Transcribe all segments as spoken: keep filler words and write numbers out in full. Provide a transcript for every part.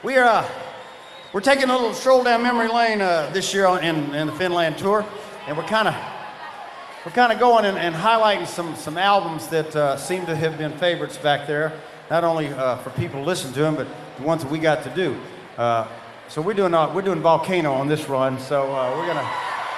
We are uh, we're taking a little stroll down memory lane uh, this year on, in, in the Finland tour, and we're kind of we're kind of going and, and highlighting some some albums that uh, seem to have been favorites back there, not only uh, for people to listen to them, but the ones that we got to do. Uh, so we're doing uh, we're doing Volcano on this run, so uh, we're gonna.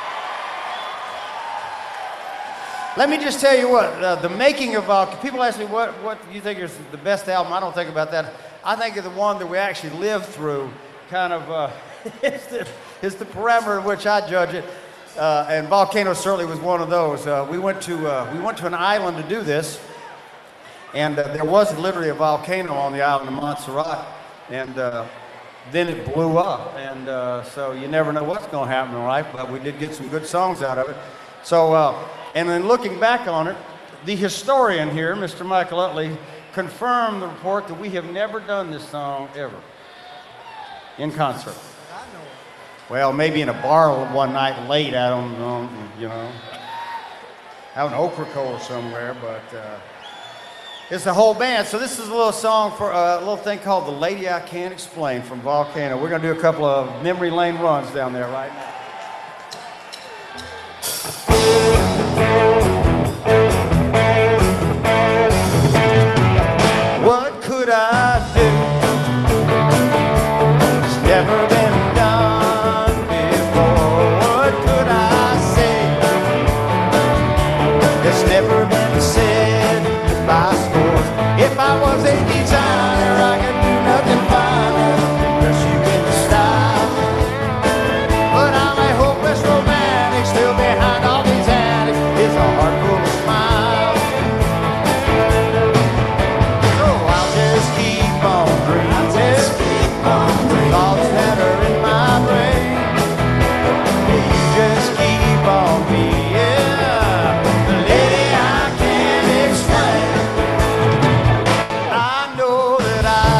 Let me just tell you what, uh, the making of Volcano, people ask me what, what you think is the best album. I don't think about that. I think of the one that we actually lived through, kind of, uh, is, the, is the parameter in which I judge it. Uh, and Volcano certainly was one of those. Uh, we, went to, uh, we went to an island to do this, and uh, there was literally a volcano on the island of Montserrat, and uh, then it blew up. And uh, so you never know what's going to happen in life, but we did get some good songs out of it. So. Uh, And then looking back on it, the historian here, Mister Michael Utley, confirmed the report that we have never done this song ever in concert. I know it. Well, maybe in a bar one night late out on, on you know, out in Ocracoke or somewhere, but uh, it's the whole band. So this is a little song for uh, a little thing called The Lady I Can't Explain from Volcano. We're going to do a couple of memory lane runs down there right now. What could I do? It's never been done before. What could I say? It's never been said by scores. If I was a designer, I could do nothing finer than dress you in style. But I'm a hopeless romantic, still behind all these antics is a heart full of smiles. So I'll just keep on dreaming, just keep on dreaming. Thoughts that are in my brain. You just keep on being the lady I can't explain. I know that I,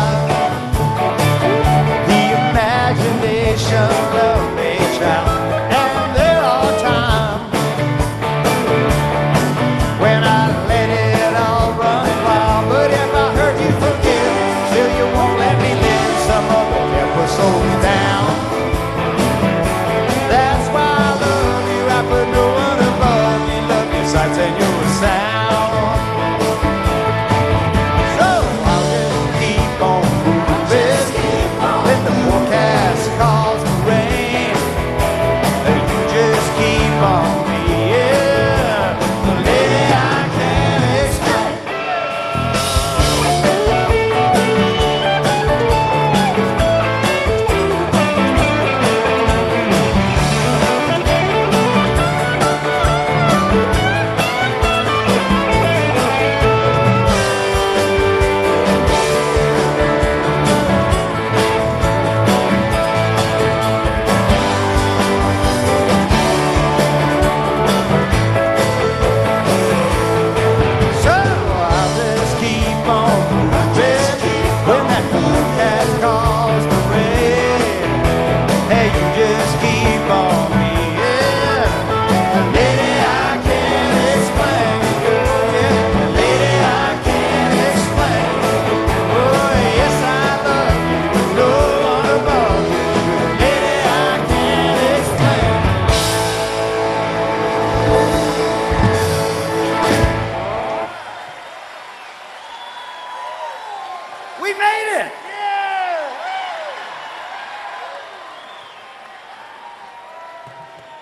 the imagination of a child, and there are times when I let it all run wild. But if I hurt you, forgive, still you won't let me live. Some other devil sold me down. That's why I love you. I put no one above you. Love your sights and your sound. So I'll just keep on moving. Let the forecast cause the rain. You just keep on being the lady I can't explain. So I'll just keep on moving when that forecast calls the rain. Hey, you just keep on being the lady I can't explain. Yeah, the lady I can't explain. Oh, yes, I love you. No one above you. The lady I can't explain. We made it! Yeah!